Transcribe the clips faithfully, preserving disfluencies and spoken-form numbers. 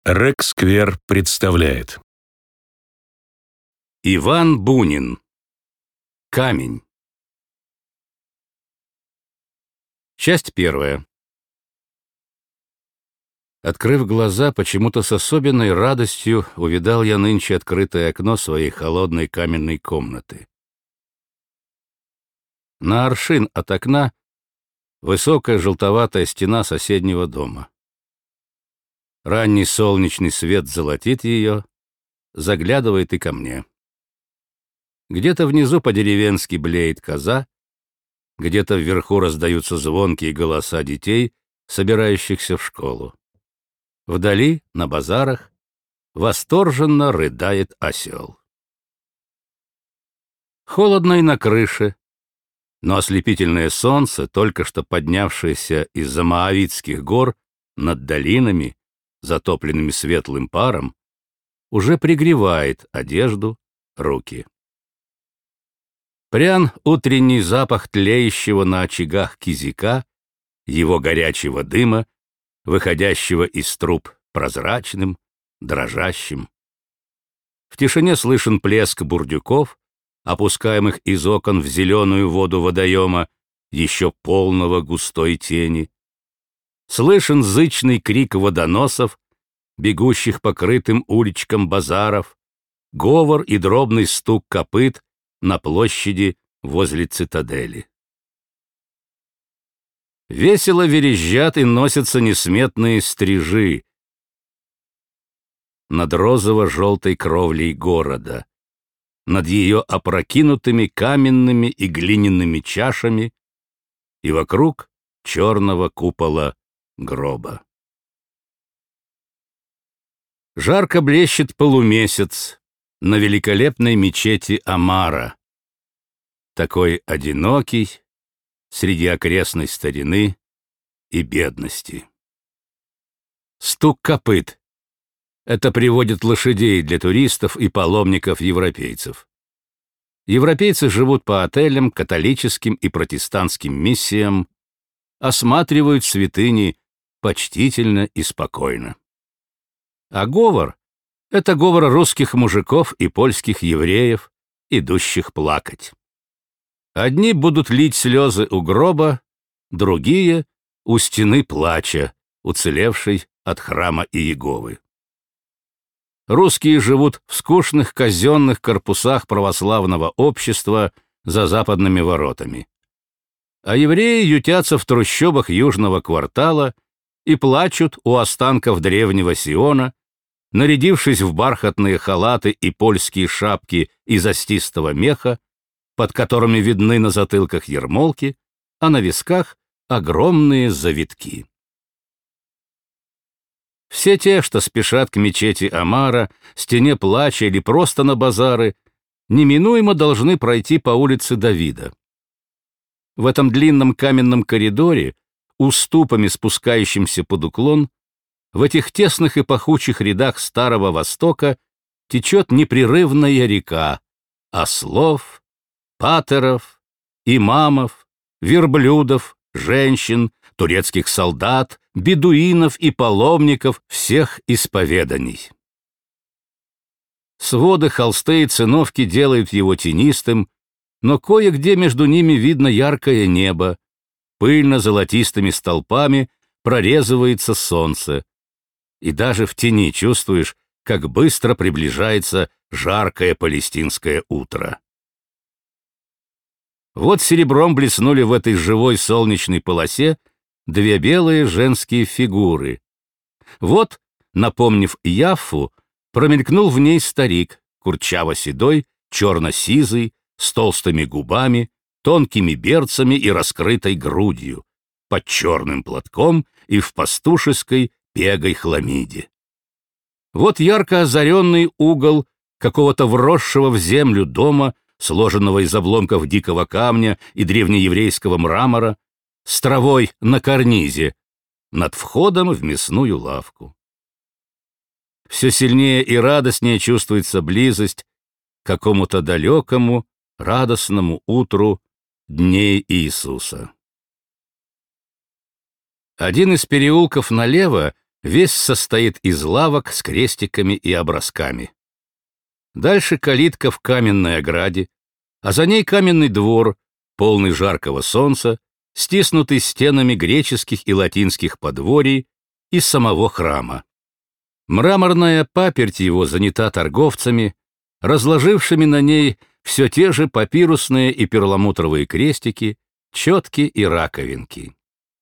Рэк-сквер представляет. Иван Бунин. Камень. Часть первая. Открыв глаза, почему-то с особенной радостью увидал я нынче открытое окно своей холодной каменной комнаты. На аршин от окна высокая желтоватая стена соседнего дома. Ранний солнечный свет золотит ее, заглядывает и ко мне. Где-то внизу по-деревенски блеет коза, где-то вверху раздаются звонкие голоса детей, собирающихся в школу. Вдали, на базарах, восторженно рыдает осел. Холодно и на крыше, но ослепительное солнце, только что поднявшееся из-за Моавитских гор над долинами, затопленными светлым паром, уже пригревает одежду, руки. Прян утренний запах тлеющего на очагах кизяка, его горячего дыма, выходящего из труб прозрачным, дрожащим. В тишине слышен плеск бурдюков, опускаемых из окон в зеленую воду водоема, еще полного густой тени. Слышен зычный крик водоносов, бегущих по крытым уличкам базаров, говор и дробный стук копыт на площади возле цитадели. Весело верещат и носятся несметные стрижи над розово-желтой кровлей города, над ее опрокинутыми каменными и глиняными чашами и вокруг черного купола гроба. Жарко блещет полумесяц на великолепной мечети Амара, такой одинокий среди окрестной старины и бедности. Стук копыт — это приводит лошадей для туристов и паломников-европейцев. Европейцы живут по отелям, католическим и протестантским миссиям, осматривают святыни почтительно и спокойно. А говор — это говор русских мужиков и польских евреев, идущих плакать. Одни будут лить слезы у гроба, другие — у стены плача, уцелевшей от храма Иеговы. Русские живут в скучных казенных корпусах православного общества за западными воротами. А евреи ютятся в трущобах южного квартала и плачут у останков древнего Сиона, нарядившись в бархатные халаты и польские шапки из остистого меха, под которыми видны на затылках ермолки, а на висках огромные завитки. Все те, что спешат к мечети Амара, стене плача или просто на базары, неминуемо должны пройти по улице Давида. В этом длинном каменном коридоре, уступами спускающимся под уклон, в этих тесных и пахучих рядах Старого Востока течет непрерывная река ослов, патеров, имамов, верблюдов, женщин, турецких солдат, бедуинов и паломников всех исповеданий. Своды, холсты и циновки делают его тенистым, но кое-где между ними видно яркое небо, пыльно-золотистыми столпами прорезывается солнце, и даже в тени чувствуешь, как быстро приближается жаркое палестинское утро. Вот серебром блеснули в этой живой солнечной полосе две белые женские фигуры. Вот, напомнив Яффу, промелькнул в ней старик, курчаво-седой, черно-сизый, с толстыми губами, тонкими берцами и раскрытой грудью, под черным платком и в пастушеской пегой хламиде. Вот ярко озаренный угол какого-то вросшего в землю дома, сложенного из обломков дикого камня и древнееврейского мрамора, с травой на карнизе, над входом в мясную лавку. Все сильнее и радостнее чувствуется близость к какому-то далекому, радостному утру дней Иисуса. Один из переулков налево Весь состоит из лавок с крестиками и образками. Дальше калитка в каменной ограде, а за ней каменный двор, полный жаркого солнца, стиснутый стенами греческих и латинских подворий и самого храма. Мраморная паперть его занята торговцами, разложившими на ней все те же папирусные и перламутровые крестики, четки и раковинки.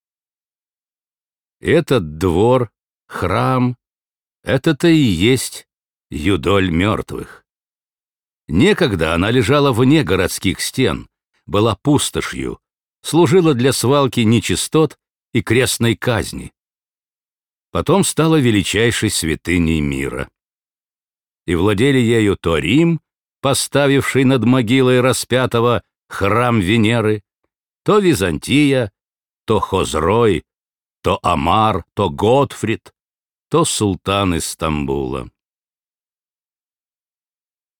Этот двор, храм, это-то и есть юдоль мертвых. Некогда она лежала вне городских стен, была пустошью, служила для свалки нечистот и крестной казни. Потом стала величайшей святыней мира. И владели ею то Рим, поставивший над могилой распятого храм Венеры, то Византия, то Хозрой, то Амар, то Готфрид, то султан из Стамбула.